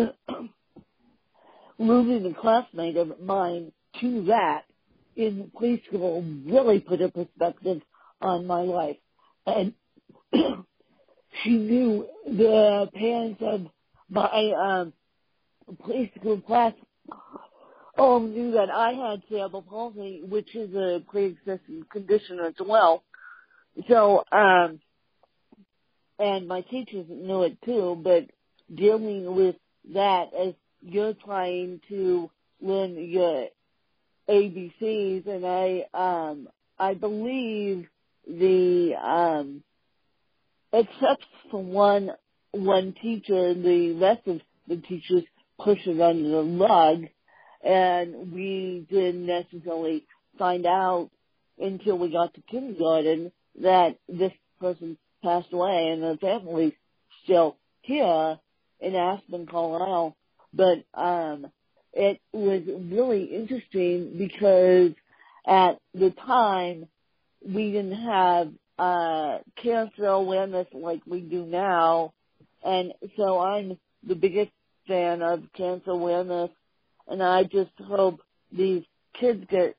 A: losing a classmate of mine to that in preschool really put a perspective on my life. And she knew the parents of my um, preschool class all knew that I had cerebral palsy, which is a pre-existing condition as well. So, um, and my teachers knew it too, but dealing with that as you're trying to learn your A B Cs, and I, um, I believe the, um, except for one, one teacher, the rest of the teachers push it under the rug, and we didn't necessarily find out until we got to kindergarten that this person passed away, and the family's still here in Aspen, Colorado. But um, it was really interesting because at the time we didn't have uh, cancer awareness like we do now, and so I'm the biggest fan of cancer awareness, and I just hope these kids get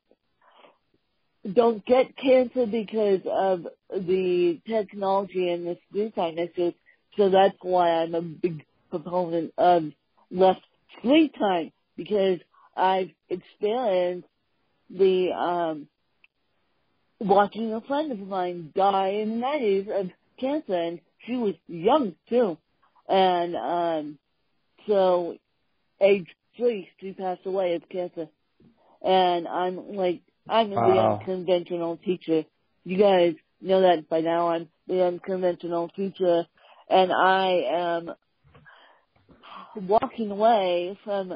A: don't get cancer because of the technology and the screen time issues. So that's why I'm a big proponent of less screen time, because I've experienced the um, watching a friend of mine die in the nineties of cancer, and she was young too, and um, so age three she passed away of cancer, and I'm like. I'm the
B: Wow.
A: unconventional teacher. You guys know that by now. I'm the unconventional teacher, and I am walking away from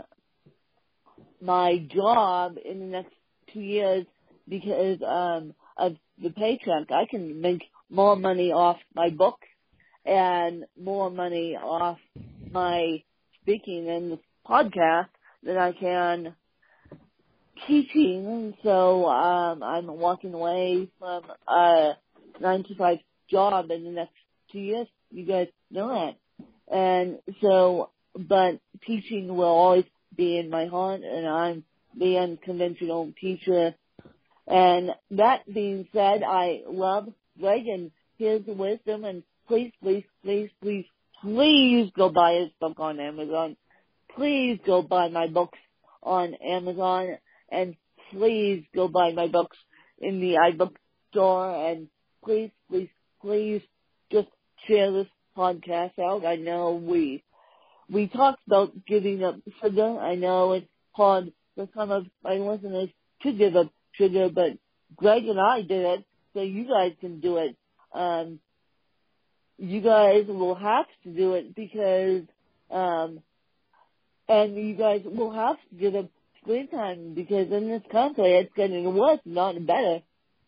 A: my job in the next two years because um, of the paycheck. I can make more money off my books and more money off my speaking and the podcast than I can teaching, and so um, I'm walking away from a nine to five job in the next two years. You guys know that, and so, but teaching will always be in my heart, and I'm the unconventional teacher. And that being said, I love Greg and his wisdom, and please, please, please, please, please go buy his book on Amazon. Please go buy my books on Amazon. And please go buy my books in the iBook store, and please, please, please just share this podcast out. I know we we talked about giving up sugar. I know it's hard for some of my listeners to give up sugar, but Greg and I did it, so you guys can do it. Um, you guys will have to do it because, um, and you guys will have to give up screen time, because in this country it's getting worse, not better.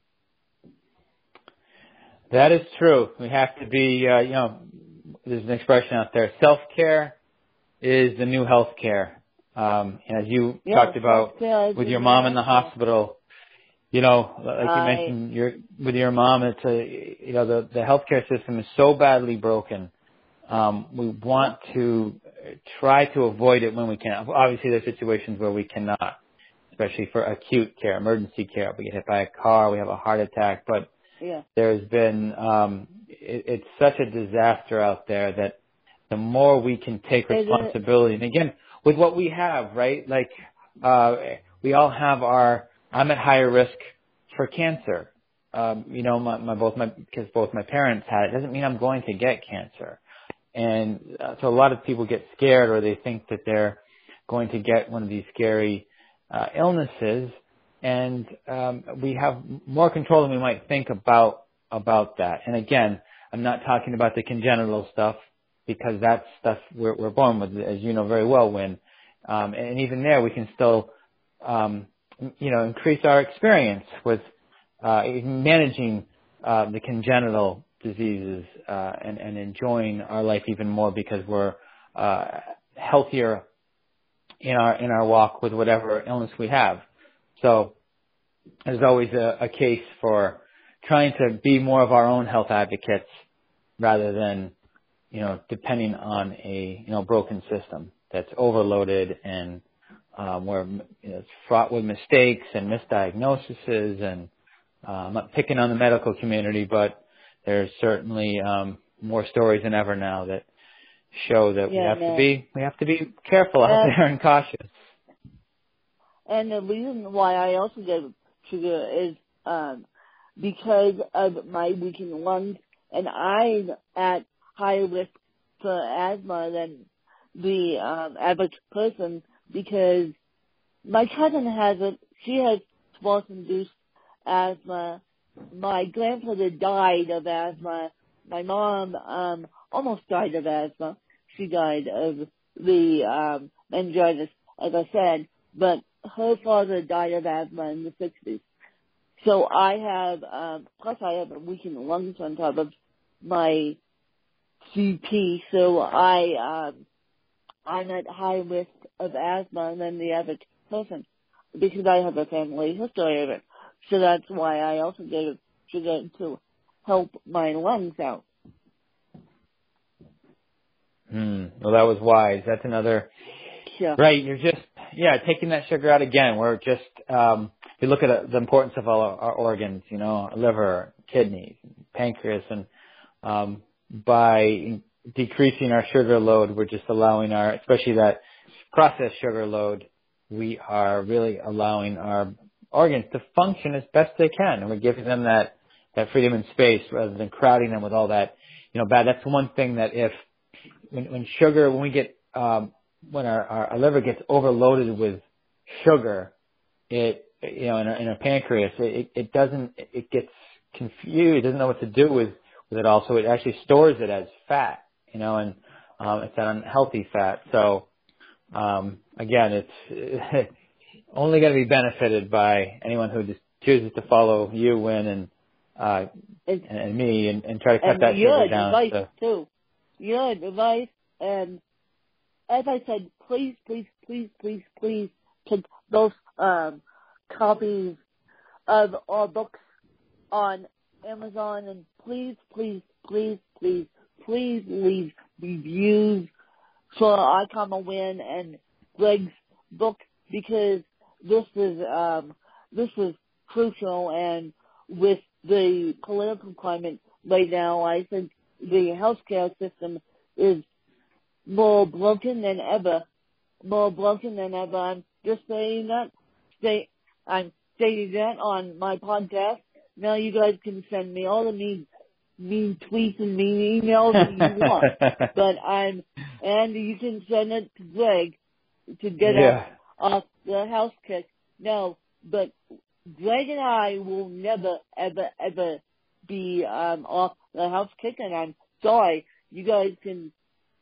B: That is true. We have to be, uh, you know, there's an expression out there, self-care is the new health care. Um, and as you
A: yeah,
B: talked about with your mom in the hospital, you know, like
A: I,
B: you mentioned, your, with your mom, it's a, you know, the, the healthcare system is so badly broken. Um, we want to try to avoid it when we can. Obviously, there's situations where we cannot, especially for acute care, emergency care. We get hit by a car, we have a heart attack. But
A: yeah.
B: there's been, um, it, it's such a disaster out there that the more we can take responsibility. And again, with what we have, right? Like, uh, we all have our, I'm at higher risk for cancer. Um, you know, my, my, both my, because both my parents had it, doesn't mean I'm going to get cancer. And uh, so a lot of people get scared, or they think that they're going to get one of these scary uh, illnesses. And um, we have more control than we might think about about that. And again, I'm not talking about the congenital stuff, because that's stuff we're, we're born with, as you know very well, Win. Um, and even there, we can still, um, you know, increase our experience with uh, managing uh, the congenital diseases uh, and, and enjoying our life even more, because we're uh, healthier in our in our walk with whatever illness we have. So there's always a, a case for trying to be more of our own health advocates rather than, you know, depending on a, you know, broken system that's overloaded and um, where, you know, it's fraught with mistakes and misdiagnoses. And uh, I'm not picking on the medical community, but there's certainly um, more stories than ever now that show that
A: yeah,
B: we have
A: no.
B: to be we have to be careful out
A: and,
B: there and cautious.
A: And the reason why I also get sugar is um, because of my weakened lungs, and I'm at higher risk for asthma than the um, average person, because my cousin has it. She has sports-induced asthma. My grandfather died of asthma. My mom um, almost died of asthma. She died of the um, meningitis, as I said, but her father died of asthma in the sixties. So I have, um, plus I have a weakened lungs on top of my C P, so I, um, I'm at high risk of asthma than the average person, because I have a family history of it. So that's why I also get sugar to help my lungs out.
B: Hmm. Well, that was wise. That's another.
A: Yeah.
B: Right. You're just, yeah, taking that sugar out again. We're just, um, you look at uh, the importance of all our organs, you know, liver, kidneys, pancreas, and um, by decreasing our sugar load, we're just allowing our, especially that processed sugar load, we are really allowing our organs to function as best they can, and we're giving them that, that freedom and space rather than crowding them with all that, you know, bad. That's one thing that if, when, when sugar, when we get, um, when our, our, our liver gets overloaded with sugar, it, you know, in our, in our pancreas, it, it doesn't, it gets confused, it doesn't know what to do with, with it all, so it actually stores it as fat, you know, and um, it's an unhealthy fat. So, um, again, it's only going to be benefited by anyone who just chooses to follow you, Win, and, uh, and, and me, and, and try to cut
A: and
B: that
A: your
B: sugar down.
A: advice,
B: So.
A: too. Your advice, and as I said, please, please, please, please, please take those um, copies of our books on Amazon, and please, please, please, please, please leave reviews for I Come a Win and Greg's book, because this is um, this is crucial. And with the political climate right now, I think the healthcare system is more broken than ever. More broken than ever. I'm just saying that. Say, I'm stating that on my podcast. Now you guys can send me all the mean, mean tweets and mean emails that you want. But I'm, and you can send it to Greg to get
B: Yeah.
A: us off the house kick. No, but Greg and I will never, ever, ever be um, off the house kick, and I'm sorry. You guys can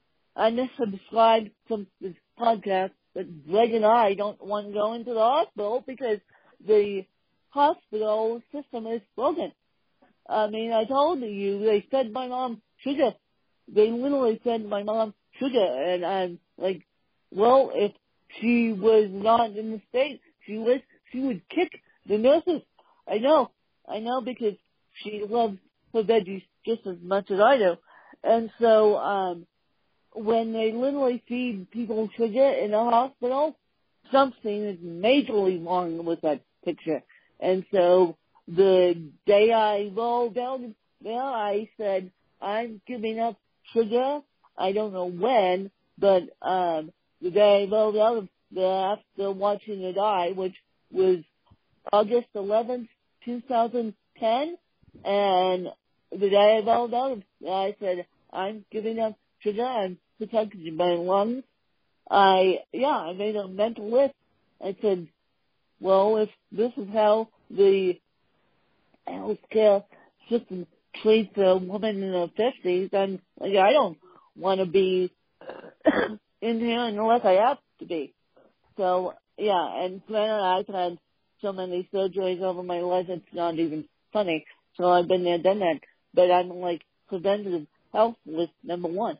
A: unsubscribe from this podcast, but Greg and I don't want to go into the hospital because the hospital system is broken. I mean, I told you, they fed my mom sugar. They literally fed my mom sugar, and I'm like, well, if she was not in the States, she was, she would kick the nurses. I know, I know, because she loves her veggies just as much as I do. And so, um, when they literally feed people sugar in a hospital, something is majorly wrong with that picture. And so the day I rolled out there, I said, I'm giving up sugar. I don't know when, but um, the day I rolled out of the After Watching It Die, which was August eleventh, twenty ten, and the day I rolled out of it, I said, I'm giving up sugar, I'm protecting my lungs. I, yeah, I made a mental list. I said, well, if this is how the healthcare system treats a woman in her fifties, then like, I don't want to be in here unless I have to be. So, yeah, and granted, I've had so many surgeries over my life, it's not even funny. So I've been there, done that. But I'm like preventative health list number one.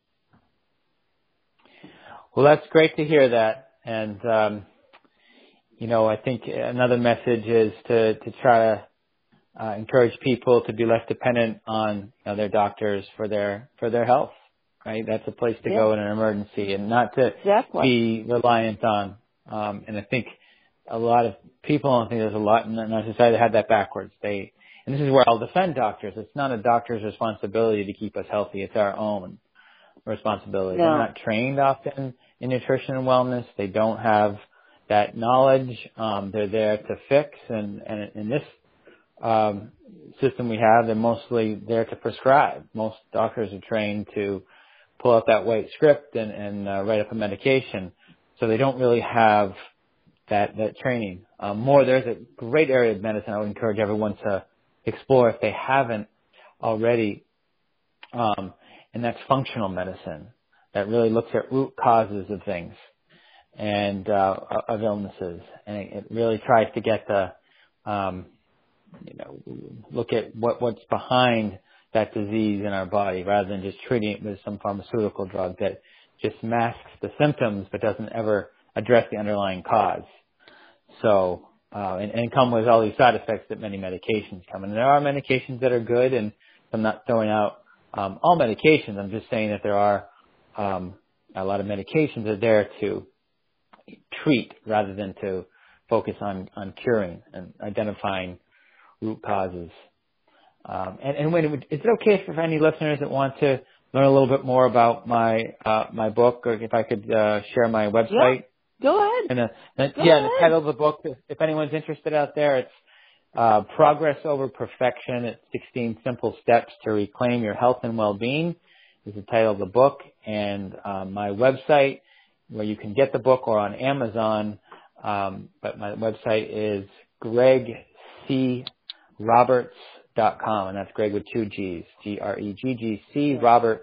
B: Well, that's great to hear that. And, um, you know, I think another message is to, to try to uh, encourage people to be less dependent on, you know, their doctors for their, for their health, right? That's a place to yeah. go in an emergency, and not to exactly. be reliant on. Um, and I think a lot of people, I think there's a lot in our society that had that backwards. They, and this is where I'll defend doctors. It's not a doctor's responsibility to keep us healthy. It's our own responsibility. No. They're not trained often in nutrition and wellness. They don't have that knowledge. Um, they're there to fix. And, and in this um, system we have, they're mostly there to prescribe. Most doctors are trained to pull out that white script and, and uh, write up a medication. So they don't really have that, that training. Um, more, there's a great area of medicine I would encourage everyone to explore if they haven't already, um, and that's functional medicine that really looks at root causes of things and uh, of illnesses, and it, it really tries to get the, um, you know, look at what what's behind that disease in our body rather than just treating it with some pharmaceutical drug that just masks the symptoms but doesn't ever address the underlying cause. So, uh, and, and come with all these side effects that many medications come. And there are medications that are good, and I'm not throwing out um, all medications. I'm just saying that there are um, a lot of medications that are there to treat rather than to focus on, on curing and identifying root causes. Um, and, and when it would, is it okay for any listeners that want to learn a little bit more about my uh, my book, or if I could uh, share my website?
A: Yeah. Go ahead.
B: And, uh, and,
A: Go
B: yeah,
A: ahead.
B: the title of the book, if, if anyone's interested out there, it's uh, Progress Over Perfection. It's sixteen Simple Steps to Reclaim Your Health and Well-Being is the title of the book. And um, my website, where you can get the book, or on Amazon, um, but my website is greg c roberts dot com, and that's Greg with two G's, G R E G G C Roberts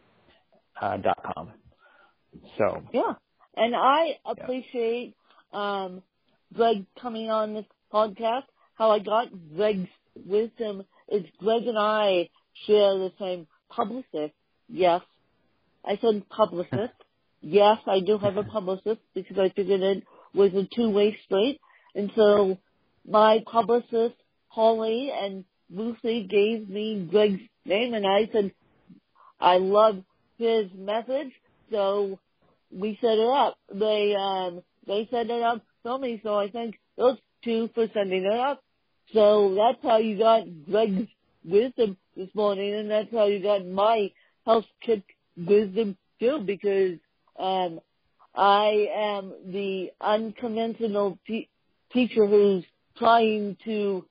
B: uh, dot com. So
A: yeah, and I appreciate yeah. um, Greg coming on this podcast. How I got Greg's wisdom is Greg and I share the same publicist. Yes, I said publicist. Yes, I do have a publicist because I figured it was a two-way street, and so my publicist Holly and Lucy gave me Greg's name, and I said, I love his message, so we set it up. They, um, they set it up for me, so I thank those two for setting it up. So that's how you got Greg's wisdom this morning, and that's how you got my health kick wisdom too, because, um, I am the unconventional te- teacher who's trying to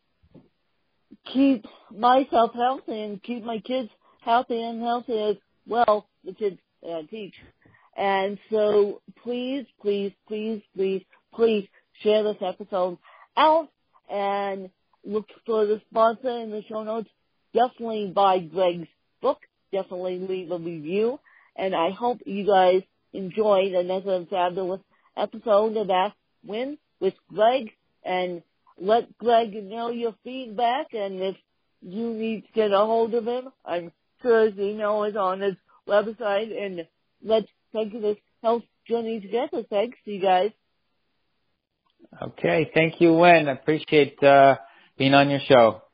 A: keep myself healthy and keep my kids healthy and healthy as well, the kids that I teach. And so please, please, please, please, please share this episode out and look for the sponsor in the show notes. Definitely buy Greg's book. Definitely leave a review. And I hope you guys enjoyed another fabulous episode of Ask Win with Greg, and let Greg know your feedback, and if you need to get a hold of him, I'm sure his email is on his website, and let's take this health journey together. Thanks, you guys.
B: Okay, thank you, Wen. I appreciate uh, being on your show.